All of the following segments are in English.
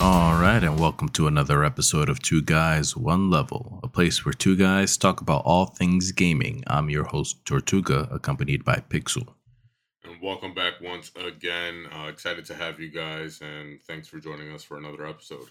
All right, and welcome to another episode of Two Guys, One Level, a place where two guys talk about all things gaming. I'm your host, Tortuga, accompanied by Pixel. And welcome back once again. Excited to have you guys, and thanks for joining us for another episode.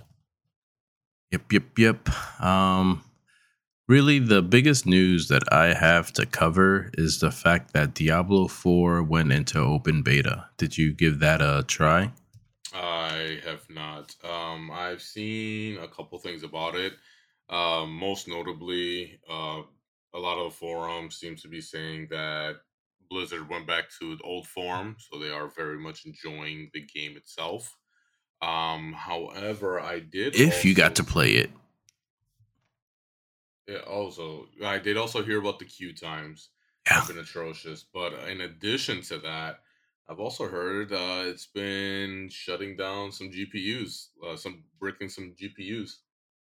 Yep. Really, the biggest news that I have to cover is the fact that Diablo 4 went into open beta. Did you give that a try? I have not. I've seen a couple things about it. Most notably, a lot of the forums seem to be saying that Blizzard went back to the old form, so they are very much enjoying the game itself. However, I did If you got also to play it. Yeah, also, I did also hear about the queue times Yeah. have been atrocious. But in addition to that, I've also heard it's been shutting down some GPUs, some breaking some GPUs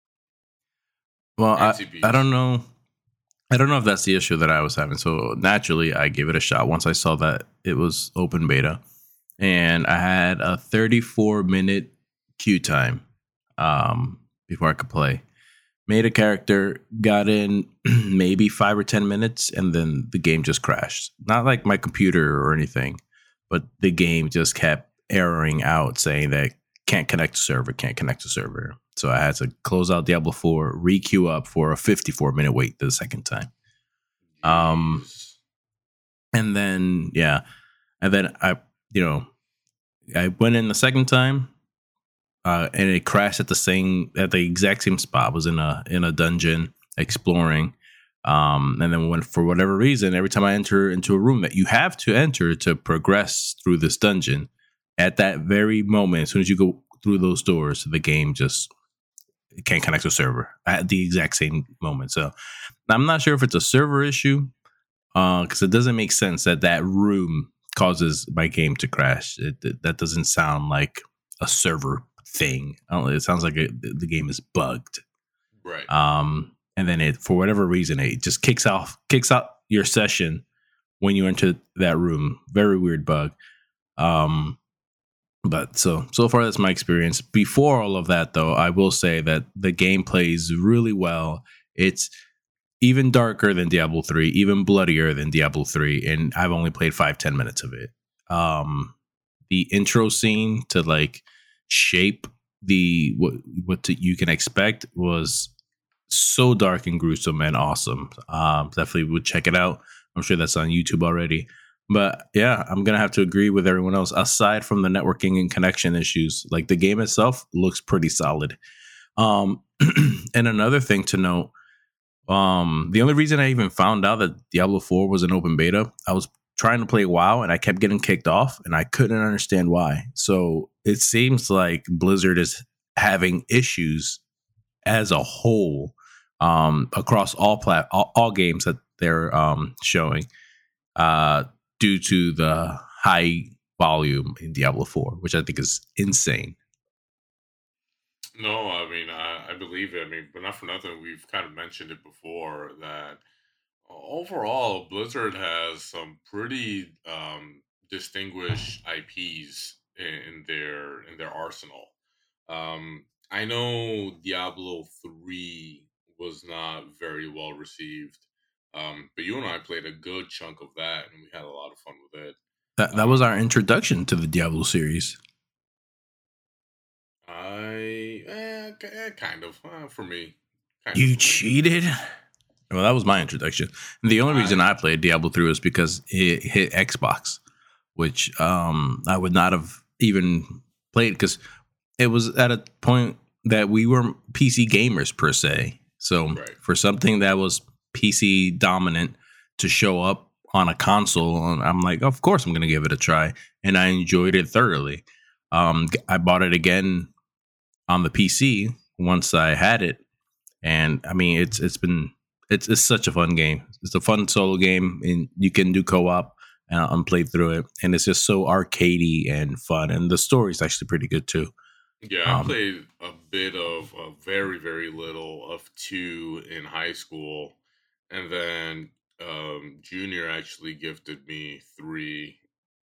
Well, and I don't CPUs. know. I don't know if that's the issue that I was having. So naturally, I gave it a shot once I saw that it was open beta, and I had a 34-minute queue time before I could play. Made a character, got in maybe 5 or 10 minutes, and then the game just crashed. Not like my computer or anything, but the game just kept erroring out, saying that can't connect to server, can't connect to server. So I had to close out Diablo 4, re-queue up for a 54-minute wait the second time. Um, Jeez. and then yeah, and then you know, I went in the second time, and it crashed at the exact same spot. I was in a dungeon exploring, and then when for whatever reason, every time I enter into a room that you have to enter to progress through this dungeon, at that very moment, as soon as you go through those doors, the game just can't connect to a server at the exact same moment. So I'm not sure if it's a server issue, because it doesn't make sense that that room causes my game to crash. That doesn't sound like a server thing. I don't know, it sounds like the game is bugged. Right. And then it, for whatever reason, it just kicks out your session when you enter that room. Very weird bug. Um, but so far that's my experience. Before all of that, though, I will say that the game plays really well. It's even darker than Diablo 3, even bloodier than Diablo 3, and I've only played 5-10 minutes of it. The intro scene to like shape the you can expect was so dark and gruesome and awesome. Definitely would check it out. I'm sure that's on YouTube already. But yeah, I'm gonna have to agree with everyone else. Aside from the networking and connection issues, like the game itself looks pretty solid. Um, and another thing to note, the only reason I even found out that Diablo 4 was an open beta, I was trying to play WoW and I kept getting kicked off and I couldn't understand why. So it seems like Blizzard is having issues as a whole, across all games that they're showing, uh, due to the high volume in Diablo 4, which I think is insane. No, I mean, I believe it. I mean, but not for nothing. We've kind of mentioned it before that overall, Blizzard has some pretty distinguished IPs in their arsenal. I know Diablo 3 was not very well received, but you and I played a good chunk of that, and we had a lot of fun with it. That was our Um, introduction to the Diablo series. kind of for me, kind of You for me. cheated? Well, that was my introduction. And the only reason I I played Diablo 3 was because it hit Xbox, which I would not have even played because it was at a point that we were PC gamers per se. So right. for something that was PC dominant to show up on a console, I'm like, of course I'm going to give it a try, and I enjoyed it thoroughly. I bought it again on the PC once I had it, and I mean it's such a fun game. It's a fun solo game, and you can do co-op and play through it, and it's just so arcadey and fun, and the story's actually pretty good too. Yeah, I Um, played a bit of a very, very little of two in high school, and then Junior actually gifted me three,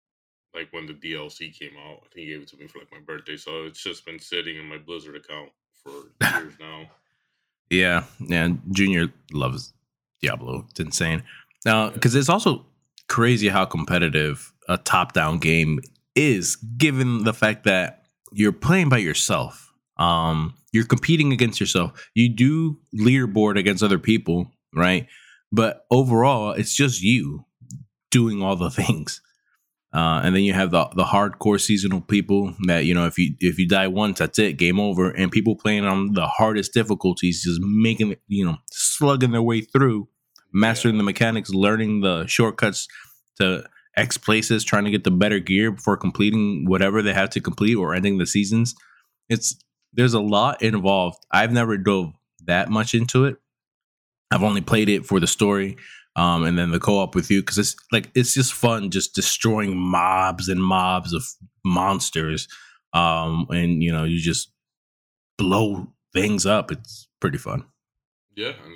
like when the DLC came out. I think he gave it to me for like my birthday, so it's just been sitting in my Blizzard account for years now. Yeah, yeah. Junior loves Diablo. It's insane. Now, Yeah, because it's also crazy how competitive a top-down game is, given the fact that you're playing by yourself. You're competing against yourself. You do leaderboard against other people, right? But overall, it's just you doing all the things. And then you have the hardcore seasonal people that, you know, if you die once, that's it, game over. And people playing on the hardest difficulties, just making it, you know, slugging their way through, yeah, mastering the mechanics, learning the shortcuts to X places, trying to get the better gear before completing whatever they have to complete or ending the seasons. It's There's a lot involved. I've never dove that much into it. I've only played it for the story, and then the co-op with you, because it's just fun, just destroying mobs and mobs of monsters, and you know you just blow things up. It's pretty fun. yeah, and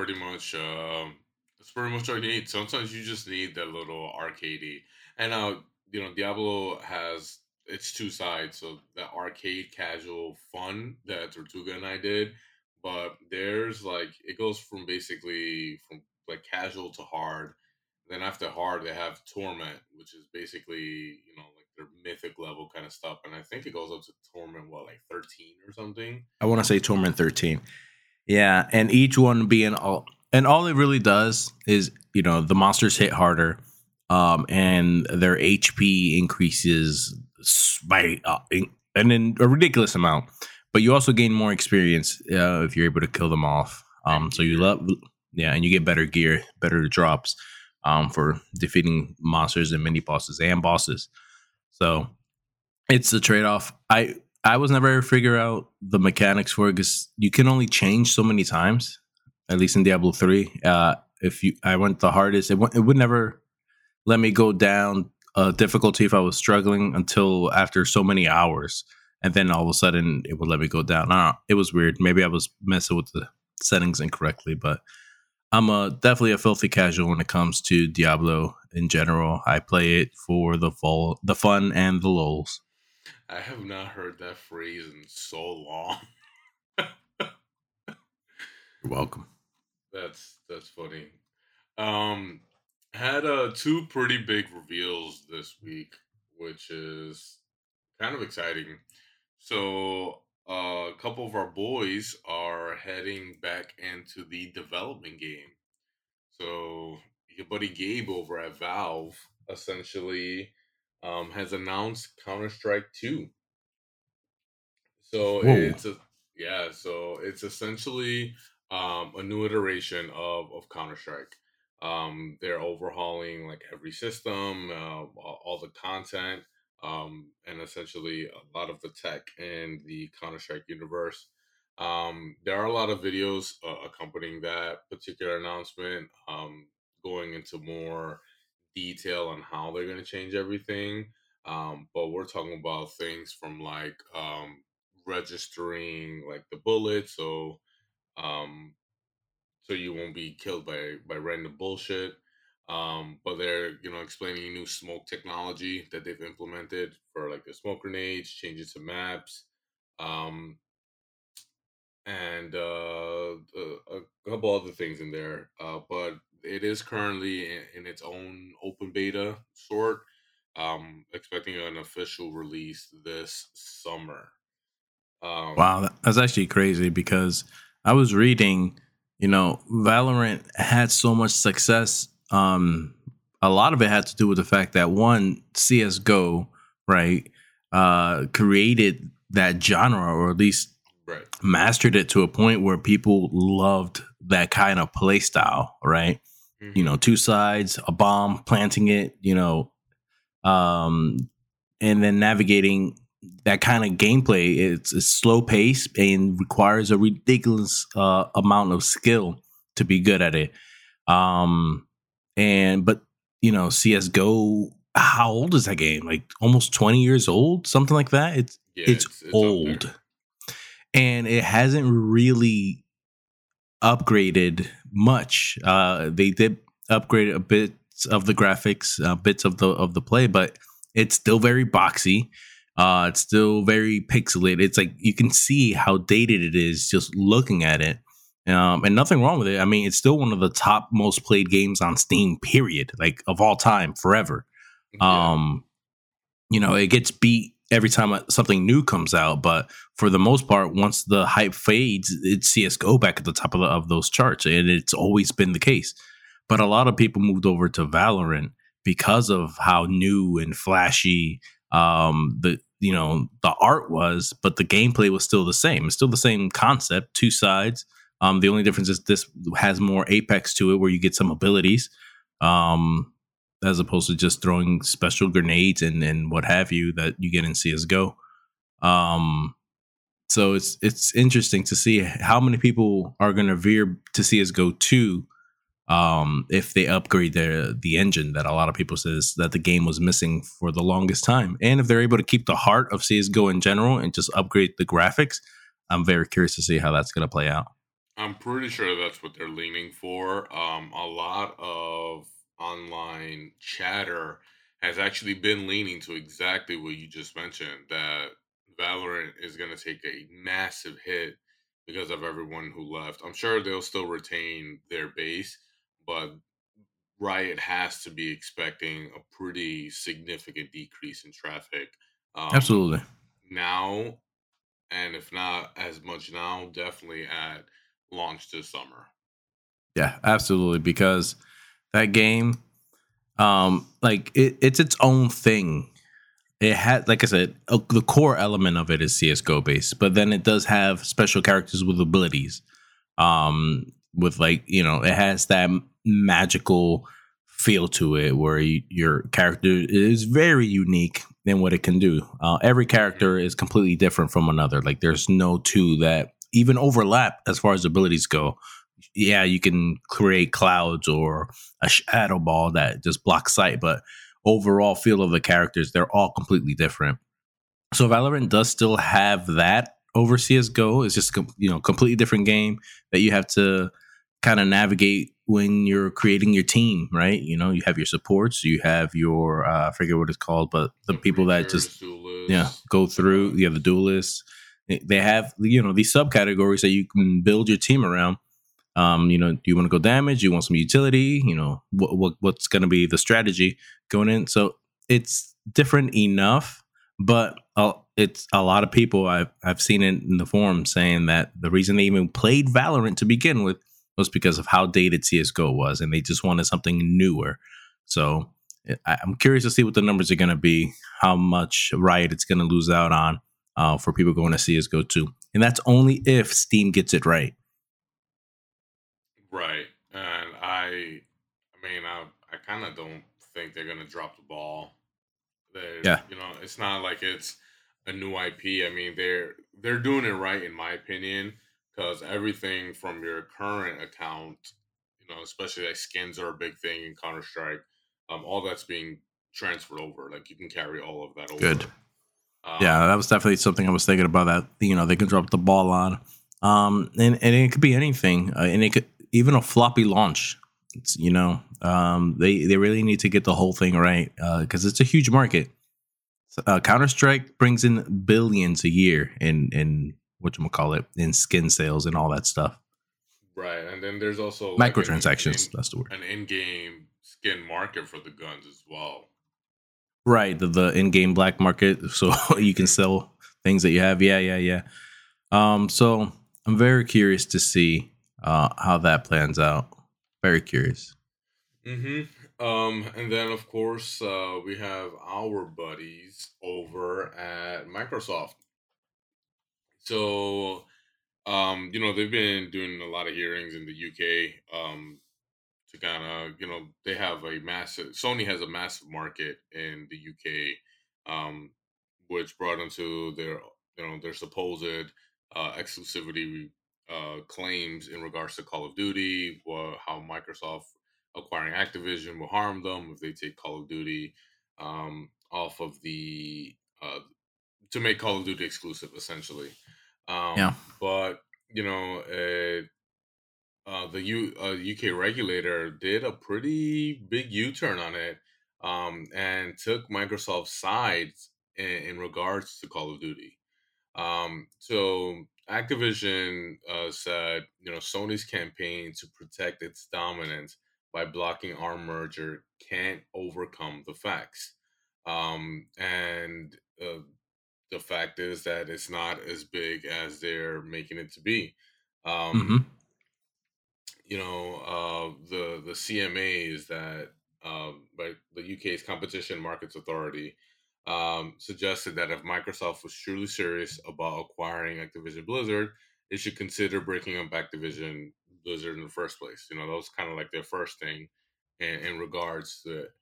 that's pretty much all you need. Sometimes you just need that little arcadey, and Diablo has its two sides. So the arcade casual fun that Tortuga and I did, but there's like it goes from basically from like casual to hard. Then after hard, they have torment, which is basically like their mythic level kind of stuff, and I think it goes up to torment what like 13 or something. I want to say Torment 13. Yeah, and each one being all it really does is, you know, the monsters hit harder, and their HP increases by a ridiculous amount. But you also gain more experience if you're able to kill them off. And So you gear. love, yeah, and you get better gear, better drops, for defeating monsters and mini bosses and bosses. So it's the trade off. I was never able to figure out the mechanics for it because you can only change so many times. At least in Diablo 3, if you I went the hardest, it would never let me go down difficulty if I was struggling until after so many hours, and then all of a sudden it would let me go down. I don't know, it was weird. Maybe I was messing with the settings incorrectly, but I'm definitely a filthy casual when it comes to Diablo in general. I play it for the fun, and the lulz. I have not heard that phrase in so long. You're welcome. That's funny. Um, had two pretty big reveals this week, which is kind of exciting. So a couple of our boys are heading back into the development game. So your buddy Gabe over at Valve essentially has announced Counter Strike 2. So Whoa. it's essentially a new iteration of Counter Strike. They're overhauling like every system, all the content, and essentially a lot of the tech in the Counter Strike universe. There are a lot of videos accompanying that particular announcement, going into more detail on how they're going to change everything. But we're talking about things from like registering like the bullets, um, so you won't be killed by random bullshit. But they're explaining new smoke technology that they've implemented for like the smoke grenades, changes to maps, um, and a couple other things in there. But it is currently in its own open beta sort. Expecting an official release this summer. Um, Wow, that's actually crazy because I was reading, you know, Valorant had so much success. A lot of it had to do with the fact that one, CS:GO, right, created that genre, or at least right. mastered it to a point where people loved that kind of play style, right? You know, Hmm. two sides, a bomb, planting it, um, and then navigating that kind of gameplay. It's a slow pace and requires a ridiculous amount of skill to be good at it. Um, and but you know, CS:GO. How old is that game? Like almost 20 years old, something like that. Yeah, It's it's up there. old, and it hasn't really upgraded much. They did upgrade a bit of the graphics, bits of the play, but It's still very boxy. It's still very pixelated. It's like you can see how dated it is just looking at it. And nothing wrong with it. I mean, it's still one of the top most played games on Steam, period, like of all time, forever. Yeah. Um, it gets beat every time something new comes out, but for the most part, once the hype fades, it's CS:GO back at the top of those charts, and it's always been the case. But a lot of people moved over to Valorant because of how new and flashy the art was, but the gameplay was still the same. It's still the same concept, two sides. The only difference is this has more Apex to it, where you get some abilities. As opposed to just throwing special grenades and what have you that you get in CS:GO. Um, so it's interesting to see how many people are going to veer to CS:GO 2 if they upgrade the engine that a lot of people says that the game was missing for the longest time, and if they're able to keep the heart of CS:GO in general and just upgrade the graphics. I'm very curious to see how that's going to play out. I'm pretty sure that's what they're leaning for. A lot of online chatter has actually been leaning to exactly what you just mentioned, that Valorant is going to take a massive hit because of everyone who left. I'm sure they'll still retain their base, but Riot has to be expecting a pretty significant decrease in traffic um, Absolutely. now, and if not as much now, definitely at launch this summer. Yeah, absolutely. Because that game, like it's its own thing. It had, like I said, the core element of it is CS:GO based, but then it does have special characters with abilities. With like it has that magical feel to it where your character is very unique in what it can do. Every Mhm. character is completely different from another. Like there's no two that even overlap as far as abilities go. Yeah, you can create clouds or a shadow ball that just blocks sight, but overall feel of the characters, they're all completely different. So Valorant does still have that over CS:GO. It's just completely different game that you have to kind of navigate when you're creating your team, right? You have your supports, you have your I forget what it's called, but the Some people that just preachers, duelists, go through. You have the duelists. They have these subcategories that you can build your team around. Do you want to go damage? You want some utility? What's going to be the strategy going in? So it's different enough, but it's a lot of people I've seen it in the forum saying that the reason they even played Valorant to begin with was because of how dated CS:GO was, and they just wanted something newer. So I'm curious to see what the numbers are going to be, how much Riot it's going to lose out on for people going to CS:GO 2, and that's only if Steam gets it right. right? And I mean, I kind of don't think they're gonna drop the ball. Yeah, It's not like it's a new IP. I mean, they're doing it right in my opinion, because everything from your current account, especially like skins are a big thing in Counter Strike. All that's being transferred over. Like you can carry all of that good. over. Yeah, Um, that was definitely something I was thinking about that, they can drop the ball on. And it could be anything. And it could even a floppy launch. They really need to get the whole thing right because it's a huge market. Counter Strike brings in billions a year in what you call it in skin sales and all that stuff. right, and then there's also like Microtransactions, that's the word. an in-game skin market for the guns as well. Right, the in-game black market, so you can Hmm. sell things that you have. Yeah, yeah, yeah. So I'm very curious to see how that plans out. Very curious. Hmm. And then of course we have our buddies over at Microsoft. So they've been doing a lot of hearings in the UK to kind of they have a massive Sony has a massive market in the UK, which brought them to their supposed exclusivity claims in regards to Call of Duty, how Microsoft acquiring Activision will harm them if they take Call of Duty off of the to make Call of Duty exclusive, essentially. Yeah. But you know, the UK regulator did a pretty big U turn on it. and took Microsoft's sides in regards to Call of Duty. So Activision said, Sony's campaign to protect its dominance by blocking our merger can't overcome the facts. And the fact is that it's not as big as they're making it to be. Hmm. Um, the CMA is that by the UK's Competition Markets Authority suggested that if Microsoft was truly serious about acquiring Activision Blizzard, it should consider breaking up Activision Blizzard in the first place. That was kind of like their first thing in regards to it.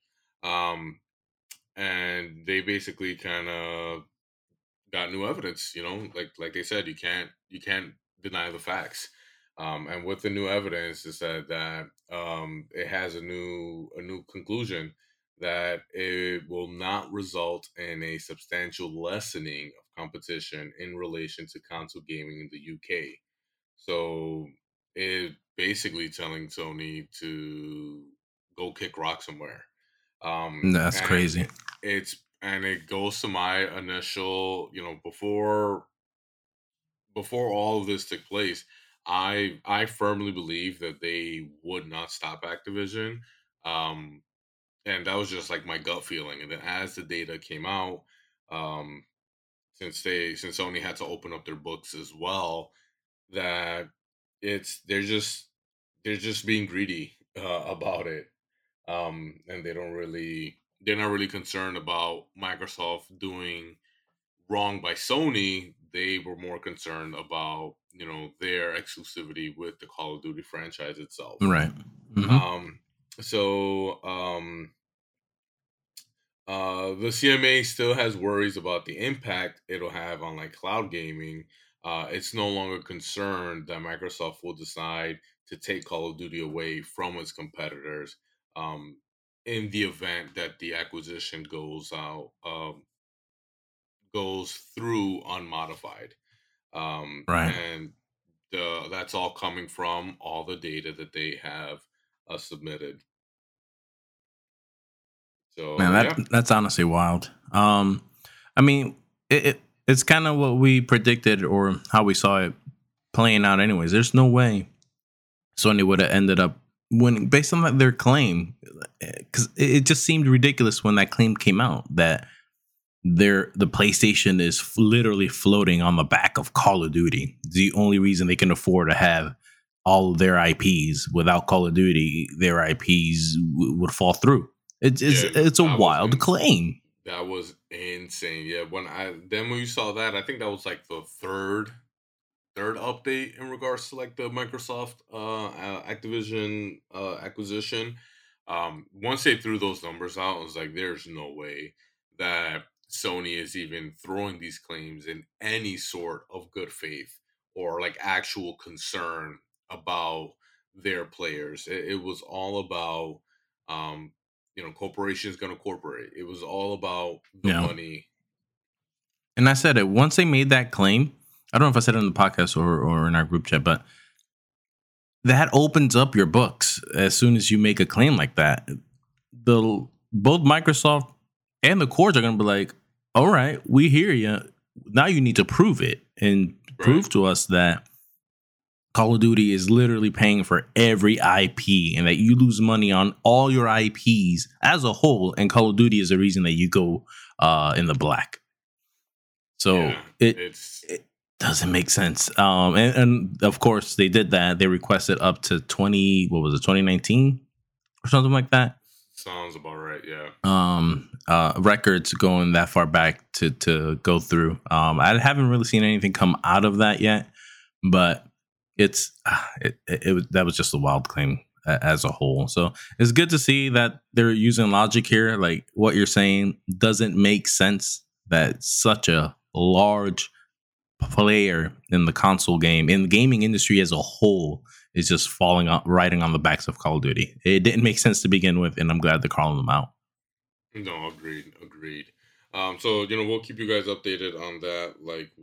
And they basically kind of got new evidence. Like they said, you can't deny the facts. And with the new evidence, is that it has a new conclusion that it will not result in a substantial lessening of competition in relation to console gaming in the UK. So it basically telling Sony to go kick rock somewhere. That's And crazy. it goes to my initial, before all of this took place, I firmly believe that they would not stop Activision. Um, and that was just like my gut feeling. And then as the data came out, um, since Sony had to open up their books as well, that it's they're just being greedy about it. And they're not really concerned about Microsoft doing wrong by Sony. They were more concerned about their exclusivity with the Call of Duty franchise itself. Right. Hmm. Um, so the CMA still has worries about the impact it'll have on like cloud gaming. It's no longer concerned that Microsoft will decide to take Call of Duty away from its competitors um, in the event that the acquisition goes through unmodified. Right. And that's all coming from all the data that they have submitted. Man, So that yeah, that's honestly wild. I mean, it's kind of what we predicted or how we saw it playing out. Anyways, there's no way Sony would have ended up winning based on their claim, because it just seemed ridiculous when that claim came out that the PlayStation is literally floating on the back of Call of Duty. The only reason they can afford to have all of their IPs. Without Call of Duty, their IPs would fall through. yeah, It's a that was wild claim. that was insane. Yeah, when you saw that, I think that was like the third update in regards to like the Microsoft Activision acquisition. Once they threw those numbers out, I was like, there's no way that Sony is even throwing these claims in any sort of good faith or like actual concern about their players. It was all about, corporations going to corporate. It was all about the Yeah. money. And I said it once they made that claim. I don't know if I said it on the podcast or in our group chat, but that opens up your books as soon as you make a claim like that. The both Microsoft and the courts are going to be like, "All right, we hear you. Now you need to prove it and Right. prove to us that Call of Duty is literally paying for every IP and that you lose money on all your IPs as a whole, and Call of Duty is the reason that you go in the black." So Yeah. It's it doesn't make sense. And of course they did that. They requested up to 2019 or something like that. Sounds about right. Yeah. Records going that far back to go through. I haven't really seen anything come out of that yet, but it's that was just a wild claim as a whole. So it's good to see that they're using logic here. Like what you're saying doesn't make sense. That such a large player in the console game in the gaming industry as a whole is just falling out riding on the backs of Call of Duty. It didn't make sense to begin with, and I'm glad they're calling them out. No, agreed. So we'll keep you guys updated on that.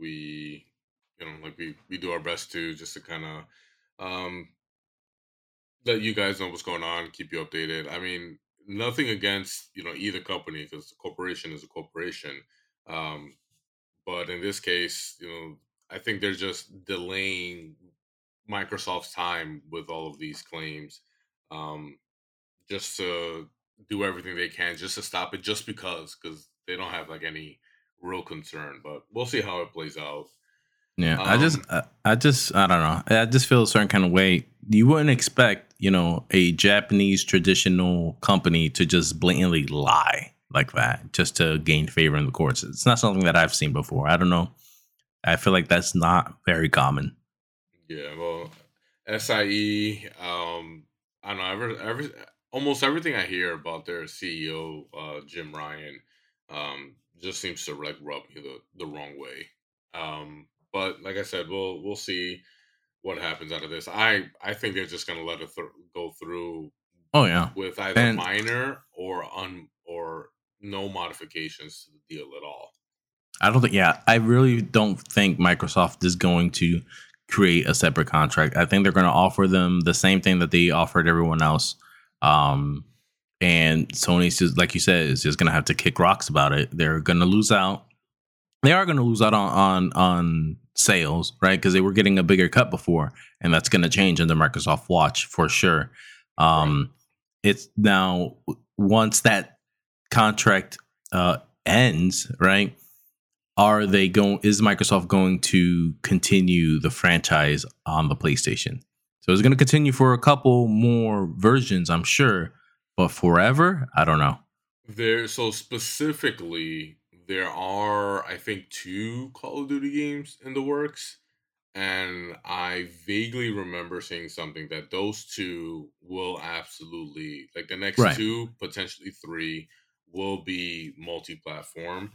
Like we do our best to just to kind of let you guys know what's going on, keep you updated. I mean, nothing against either company, because a corporation is a corporation. Um, but in this case, I think they're just delaying Microsoft's time with all of these claims, um, just to do everything they can just to stop it, just because they don't have like any real concern. But we'll see how it plays out. Yeah, Um, I don't know. I just feel a certain kind of way. You wouldn't expect, a Japanese traditional company to just blatantly lie like that just to gain favor in the courts. It's not something that I've seen before. I don't know. I feel like that's not very common. yeah, well, SIE, I don't know, almost everything I hear about their CEO, Jim Ryan, just seems to like rub me the wrong way. But like I said, we'll see what happens out of this. I think they're just gonna let it go through Oh yeah, with either and minor or no modifications to the deal at all. I don't think. Yeah, I really don't think Microsoft is going to create a separate contract. I think they're going to offer them the same thing that they offered everyone else. Um, and Sony's just like you said is just going to have to kick rocks about it. They're going to lose out. They are going to lose out on sales, right? Because they were getting a bigger cut before, and that's going to change in the Microsoft Watch for sure. Right. It's now once that contract ends, right? Are they going? Is Microsoft going to continue the franchise on the PlayStation? So it's going to continue for a couple more versions, I'm sure, but forever, I don't know. So specifically, there are, I think, two Call of Duty games in the works, and I vaguely remember seeing something that those two will absolutely, like the next Right, two, potentially three, will be multi-platform.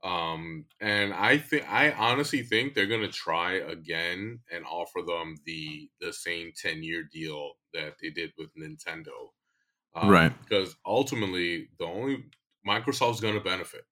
And I honestly think they're gonna try again and offer them the same 10-year deal that they did with Nintendo, right. because ultimately the only Microsoft's going to benefit.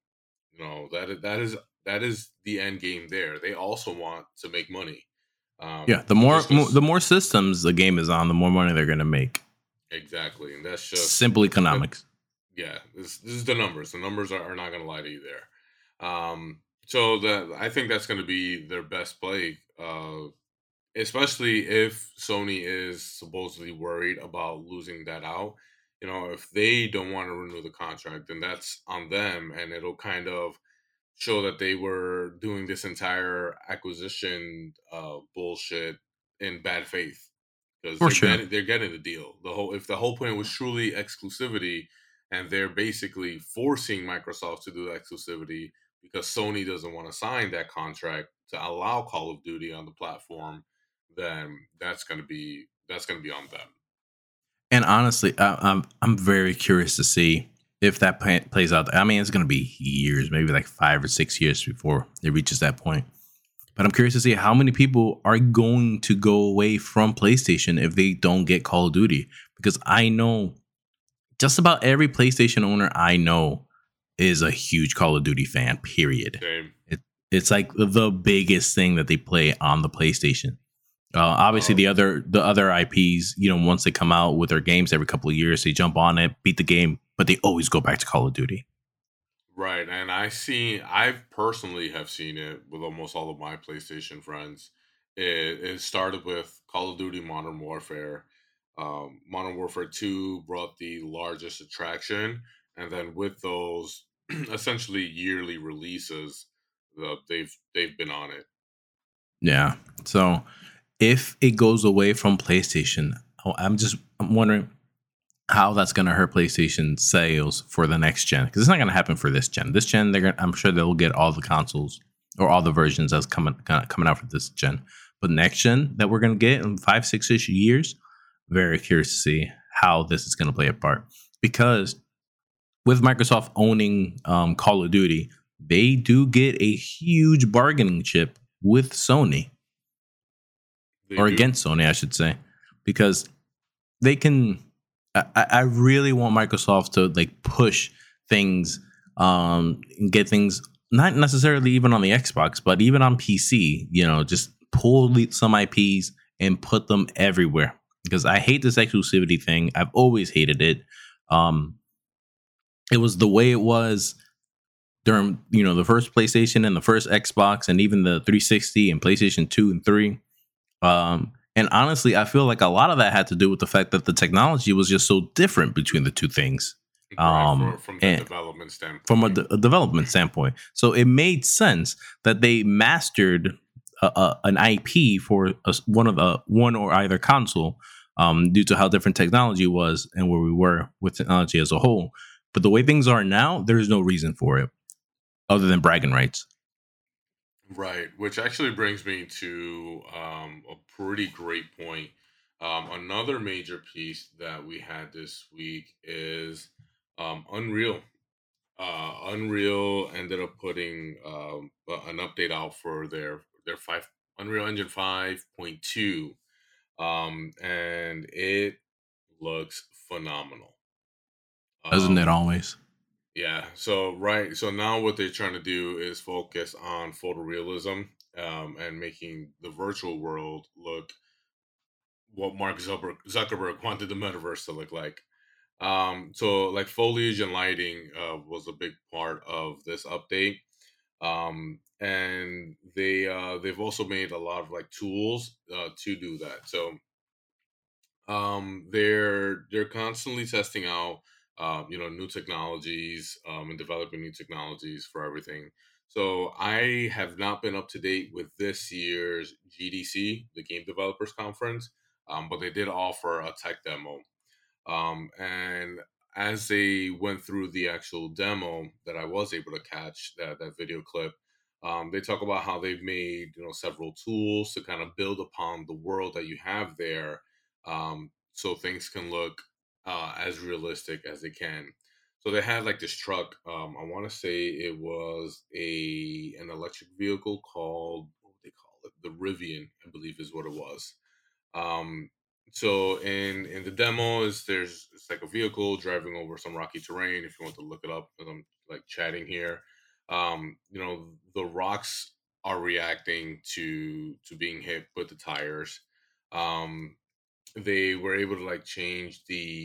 That is the end game there. They also want to make money. Yeah, So just because the more systems the game is on, the more money they're going to make. exactly, and that's just Simple that. economics. Yeah, this is the numbers. The numbers are not going to lie to you there. So that I think that's going to be their best play. Especially if Sony is supposedly worried about losing that out. If they don't want to renew the contract, then that's on them, and it'll kind of show that they were doing this entire acquisition bullshit in bad faith, because For sure. they're getting the deal. If the whole point was truly exclusivity, and they're basically forcing Microsoft to do exclusivity because Sony doesn't want to sign that contract to allow Call of Duty on the platform, then that's gonna be on them. And honestly, I'm very curious to see if that plays out. I mean, it's going to be years, maybe like 5 or 6 years before it reaches that point. But I'm curious to see how many people are going to go away from PlayStation if they don't get Call of Duty. Because I know just about every PlayStation owner I know is a huge Call of Duty fan, period. Same. It's like the biggest thing that they play on the PlayStation. Obviously, Oh, the other IPs, once they come out with their games every couple of years, they jump on it, beat the game, but they always go back to Call of Duty. right, and I personally have seen it with almost all of my PlayStation friends. It started with Call of Duty Modern Warfare. Modern Warfare 2 brought the largest attraction, and then with those essentially yearly releases, they've been on it. Yeah. So if it goes away from PlayStation, I'm wondering how that's going to hurt PlayStation sales for the next gen because it's not going to happen for this gen. This gen, I'm sure they'll get all the consoles or all the versions that's coming out for this gen. But next gen that we're going to get in 5, 6 ish years, very curious to see how this is going to play a part because with Microsoft owning Call of Duty, they do get a huge bargaining chip with Sony They or do. against Sony, I should say, because they can. I really want Microsoft to like push things, and get things not necessarily even on the Xbox, but even on PC. Just pull some IPs and put them everywhere because I hate this exclusivity thing. I've always hated it. it was the way it was during the first PlayStation and the first Xbox and even the 360 and PlayStation 2 and 3. And honestly, I feel like a lot of that had to do with the fact that the technology was just so different between the two things. Right, from the And development from a, standpoint. a development standpoint, so it made sense that they mastered an IP for one or either console, due to how different technology was and where we were with technology as a whole. But the way things are now, there is no reason for it other than bragging rights. Right, which actually brings me to a pretty great point. Another major piece that we had this week is Unreal. Unreal ended up putting an update out for their five Unreal Engine 5.2, and it looks phenomenal. Doesn't it Um, always? yeah, so right, so now what they're trying to do is focus on photorealism, and making the virtual world look what Mark Zuckerberg wanted the metaverse to look like. So like foliage and lighting was a big part of this update. And they've also made a lot of like tools to do that. So they're constantly testing out new technologies, and developing new technologies for everything. So I have not been up to date with this year's GDC, the Game Developers Conference, but they did offer a tech demo. And as they went through the actual demo that I was able to catch, that video clip, they talk about how they've made several tools to kind of build upon the world that you have there, so things can look as realistic as they can. So they had like this truck. I want to say it was an electric vehicle called, what would they call it? The Rivian, I believe, is what it was. Um, so in the demo is there's it's like a vehicle driving over some rocky terrain. If you want to look it up, as I'm like chatting here, the rocks are reacting to being hit with the tires. Um, they were able to like change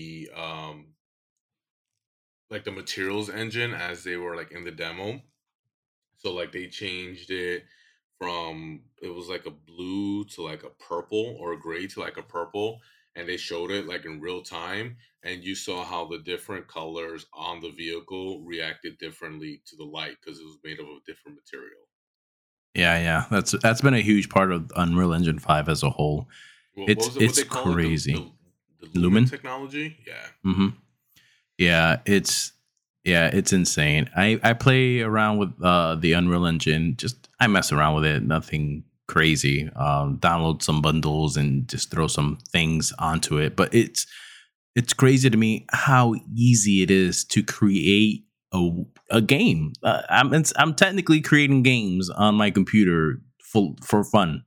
the materials engine as they were like in the demo. So like they changed it from, it was like a blue to like a purple, or a gray to like a purple, and they showed it like in real time, and you saw how the different colors on the vehicle reacted differently to the light because it was made of a different material. Yeah, yeah. That's been a huge part of Unreal Engine 5 as a whole. What It's was it? What it's they call it? The crazy. the Lumen Lumen? technology? Yeah. Hmm. Yeah, it's insane. I play around with the Unreal Engine. Just I mess around with it. Nothing crazy. Download some bundles and just throw some things onto it. But it's crazy to me how easy it is to create a game. I'm technically creating games on my computer for fun.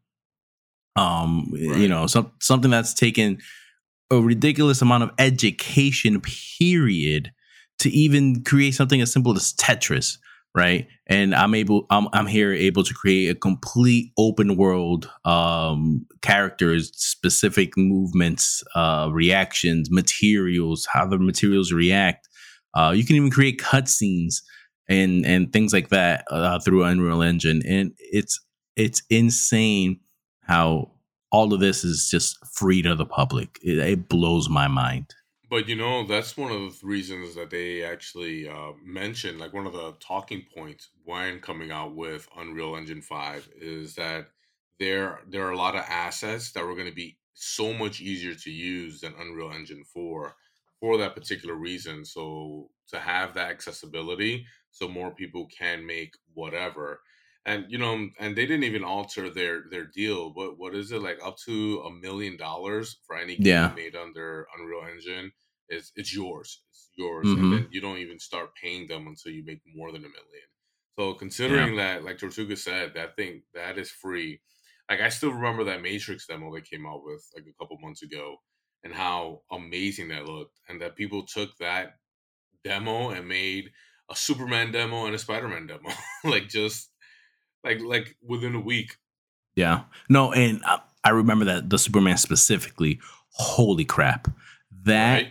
Right. Something that's taken a ridiculous amount of education period to even create something as simple as Tetris, right? And I'm here able to create a complete open world, characters, specific movements, reactions, materials, how the materials react. You can even create cutscenes and things like that through Unreal Engine, and it's insane how all of this is just free to the public. It blows my mind. But that's one of the reasons that they actually mentioned, like one of the talking points when coming out with Unreal Engine 5 is that there are a lot of assets that were going to be so much easier to use than Unreal Engine 4 for that particular reason. So to have that accessibility, so more people can make whatever. And and they didn't even alter their deal. What is it, like up to $1 million for any Yeah. game made under Unreal Engine? It's yours. It's yours, and Mm-hmm. then you don't even start paying them until you make more than $1 million. So Yeah. considering that, like Tortuga said, that thing that is free. Like I still remember that Matrix demo they came out with like a couple months ago, and how amazing that looked, and that people took that demo and made a Superman demo and a Spider-Man demo, like just like within a week, Yeah. No, and I remember that the Superman specifically. Holy crap! That right?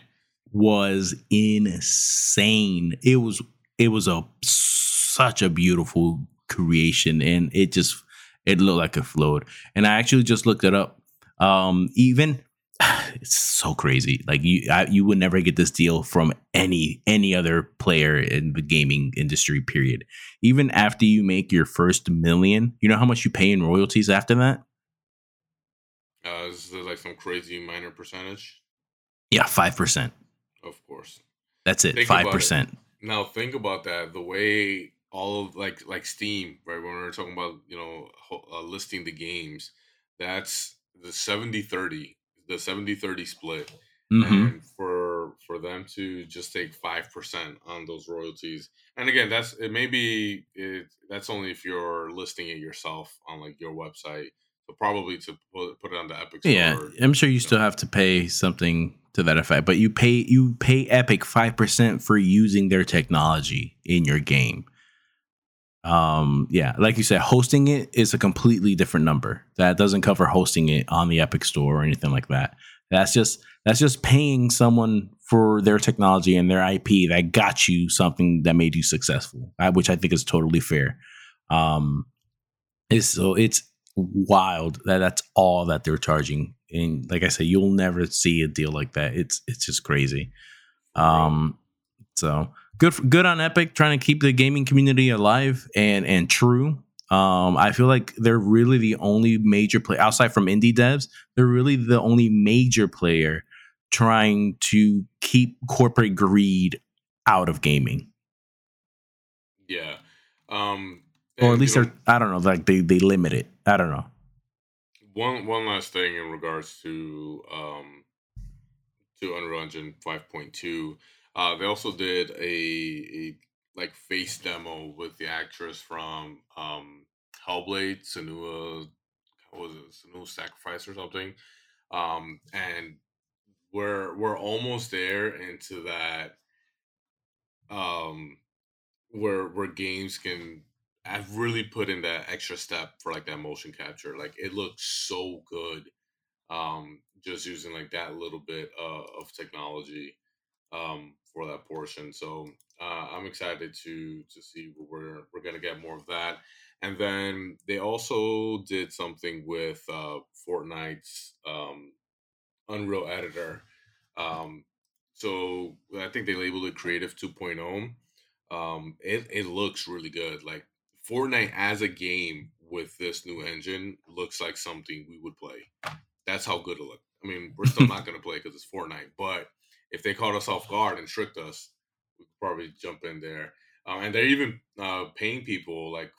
was insane. It was a such a beautiful creation, and it looked like it flowed. And I actually just looked it up. Even it's so crazy. Like you would never get this deal from any other player in the gaming industry. Period. Even after you make your first million, you know how much you pay in royalties after that? Is there like some crazy minor percentage? Yeah, 5%. Of course. That's it, Think five about it. percent. Now think about that. The way all of like Steam, right? When we're talking about listing the games, that's the 70-30, the 70-30 split, Mm-hmm. and for them to just take 5% on those royalties. And again, that's only if you're listing it yourself on like your website. So probably to put it on the Epic Yeah, Store, I'm sure you you know. still have to pay something to that effect, but you pay Epic 5% for using their technology in your game. Yeah, like you said, hosting it is a completely different number. That doesn't cover hosting it on the Epic Store or anything like that. That's just paying someone for their technology and their IP that got you something that made you successful, which I think is totally fair. Um, it's wild that that's all that they're charging, and like I said, you'll never see a deal like that. It's just crazy. For real. um so good on Epic trying to keep the gaming community alive and true. I feel like they're really the only major player outside from indie devs. They're really the only major player trying to keep corporate greed out of gaming, Yeah. Um, or at and least they're, I don't know, like they limit it. I don't know. one last thing in regards to Unreal Engine 5.2. They also did a like face demo with the actress from Hellblade, Senua. What was it? Senua Sacrifice or something. And we're almost there into that um where games can I've really put in that extra step for like that motion capture. Like it looks so good, just using like that little bit of technology for that portion. So I'm excited to see what we're gonna get more of that. And then they also did something with Fortnite's Unreal Editor. Um, so I think they labeled it Creative 2.0. It looks really good. Like Fortnite as a game with this new engine looks like something we would play. That's how good it looked. I mean, we're still not going to play because it's Fortnite, but if they caught us off guard and tricked us, we could probably jump in there. And they're even paying people like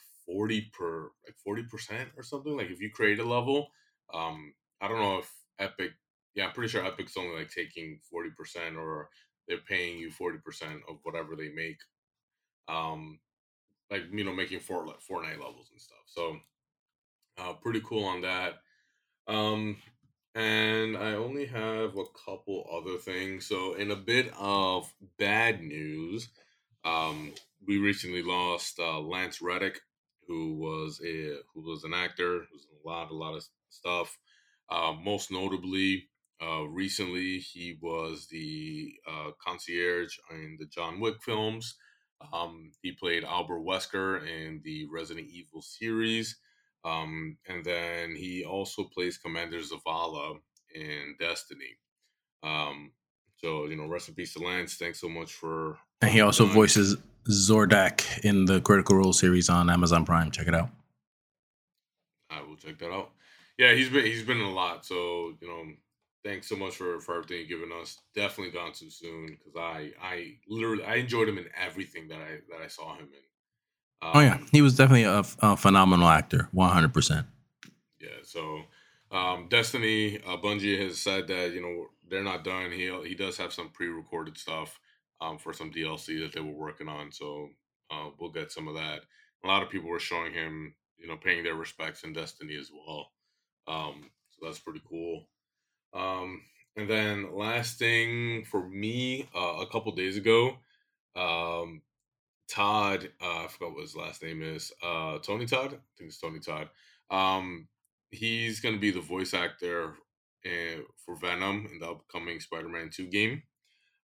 40% or something. Like if you create a level, I don't know if Epic. Yeah, I'm pretty sure Epic's only like taking 40%, or they're paying you 40% of whatever they make. Um, like making Fortnite levels and stuff. So pretty cool on that. Um, and I only have a couple other things. So, in a bit of bad news, um, we recently lost Lance Reddick, who was an actor, who's in a lot of stuff. Most notably, recently he was the concierge in the John Wick films. He played Albert Wesker in the Resident Evil series. And then he also plays Commander Zavala in Destiny. Um, so, rest in peace to Lance. Thanks so much for And all he you've also done. voices Zordak in the Critical Role series on Amazon Prime. Check it out. I will check that out. Yeah, he's been in a lot. So, thanks so much for everything you've given us. Definitely gone too soon because I literally I enjoyed him in everything that I saw him in. Oh yeah, he was definitely a phenomenal actor, 100%. Yeah, so Destiny, Bungie has said that they're not done. He does have some pre-recorded stuff for some DLC that they were working on, so we'll get some of that. A lot of people were showing him, paying their respects in Destiny as well. So that's pretty cool. Um, and then last thing for me, a couple days ago, um, Todd, I forgot what his last name is. Tony Todd? I think it's Tony Todd. Um, he's going to be the voice actor for Venom in the upcoming Spider Man 2 game.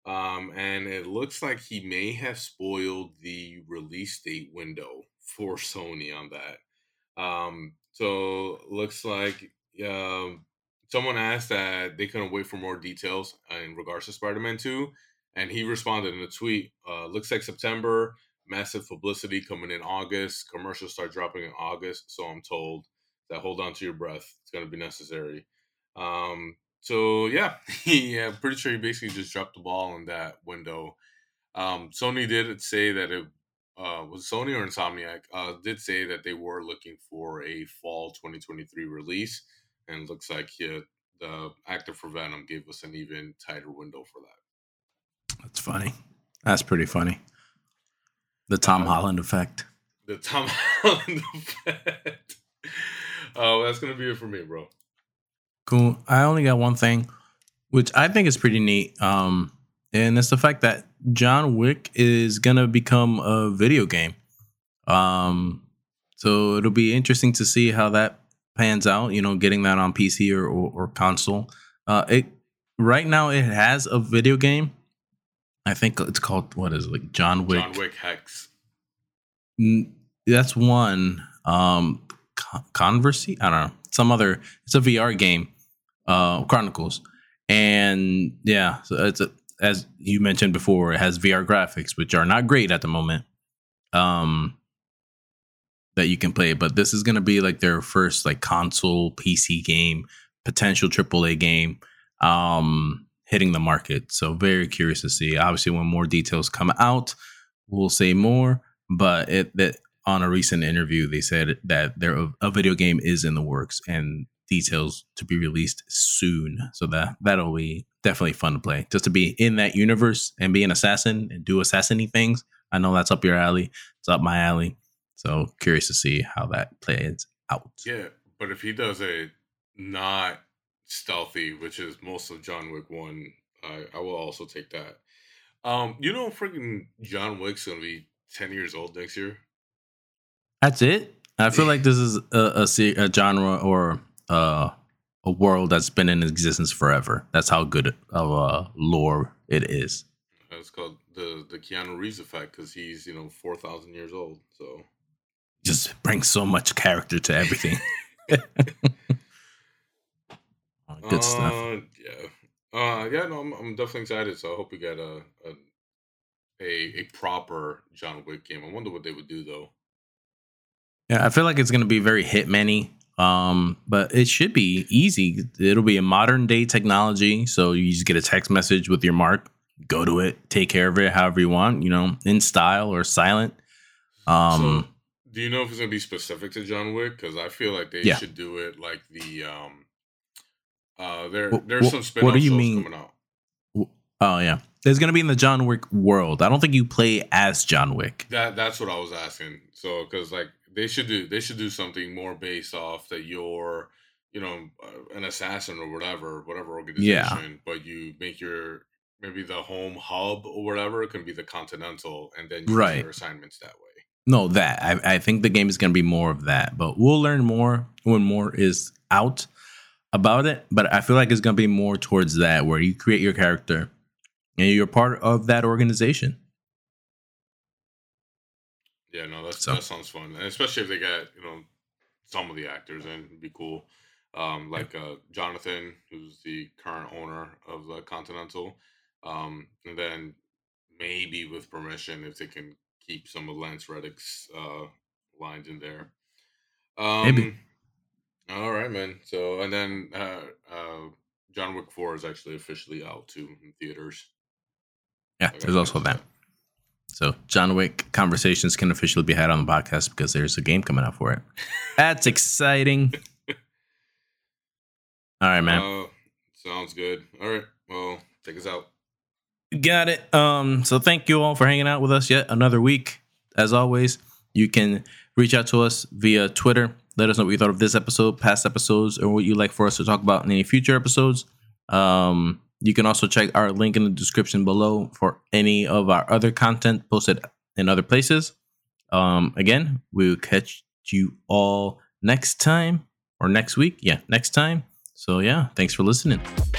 And it looks like he may have spoiled the release date window for Sony on that. So looks like someone asked that they couldn't wait for more details in regards to Spider-Man 2, and he responded in a tweet. Looks like September, massive publicity coming in August. Commercials start dropping in August, so I'm told that hold on to your breath. It's going to be necessary. So yeah, pretty sure he basically just dropped the ball in that window. Sony did say that it was Sony or Insomniac did say that they were looking for a fall 2023 release, and looks like the actor for Venom gave us an even tighter window for that. That's funny. That's pretty funny. The Tom Holland effect. The Tom Holland effect. Oh, that's gonna be it for me, bro. Cool. I only got one thing, which I think is pretty neat. And it's the fact that John Wick is gonna become a video game. So it'll be interesting to see how that pans out. You know, getting that on PC or console. It right now it has a video game. I think it's called, what is it, like John Wick? John Wick Hex. That's one. Conversy? I don't know. Some other. It's a VR game. Chronicles, and yeah, so as you mentioned before, it has VR graphics, which are not great at the moment. That you can play, but this is going to be like their first like console PC game, potential AAA game, hitting the market. So very curious to see. Obviously, when more details come out, we'll say more. But that on a recent interview, they said that a video game is in the works and details to be released soon. So that'll be definitely fun to play. Just to be in that universe and be an assassin and do assassiny things. I know that's up your alley. It's up my alley. So curious to see how that plays out. Yeah, but if he does a not stealthy, which is most of John Wick 1, I will also take that. Freaking John Wick's gonna be 10 years old next year. That's it. I feel like this is a genre or a world that's been in existence forever. That's how good of a lore it is. It's called the Keanu Reeves effect because he's 4,000 years old. So just brings so much character to everything. Good stuff. No, I'm definitely excited. So I hope we get a proper John Wick game. I wonder what they would do though. Yeah, I feel like it's going to be very Hitman-y, but it should be easy. It'll be a modern day technology, so you just get a text message with your mark, go to it, take care of it however you want, in style or silent. So, do you know if it's going to be specific to John Wick? Because I feel like they should do it like the there's some spin-off shows coming out. Oh yeah, there's going to be in the John Wick world. I don't think you play as John Wick. That's what I was asking. So because like they should do something more based off that you're an assassin or whatever organization, but you make maybe the home hub or whatever can be the Continental, and then you do your assignments that way. No, I think the game is going to be more of that, but we'll learn more when more is out about it. But I feel like it's going to be more towards that, where you create your character and you're part of that organization. Yeah, no, that sounds fun, and especially if they get some of the actors in, it'd be cool. Like Jonathan, who's the current owner of the Continental, and then maybe with permission, if they can keep some of Lance Reddick's lines in there. Maybe. All right, man. So, and then John Wick 4 is actually officially out too in theaters. Yeah, there's also that. So John Wick conversations can officially be had on the podcast because there's a game coming out for it. That's exciting. All right, man. Sounds good. All right. Well, take us out. Got it. So thank you all for hanging out with us yet another week. As always, you can reach out to us via Twitter. Let us know what you thought of this episode, past episodes, or what you'd like for us to talk about in any future episodes. You can also check our link in the description below for any of our other content posted in other places. Again, we'll catch you all next time or next week. Yeah, next time. So yeah, thanks for listening.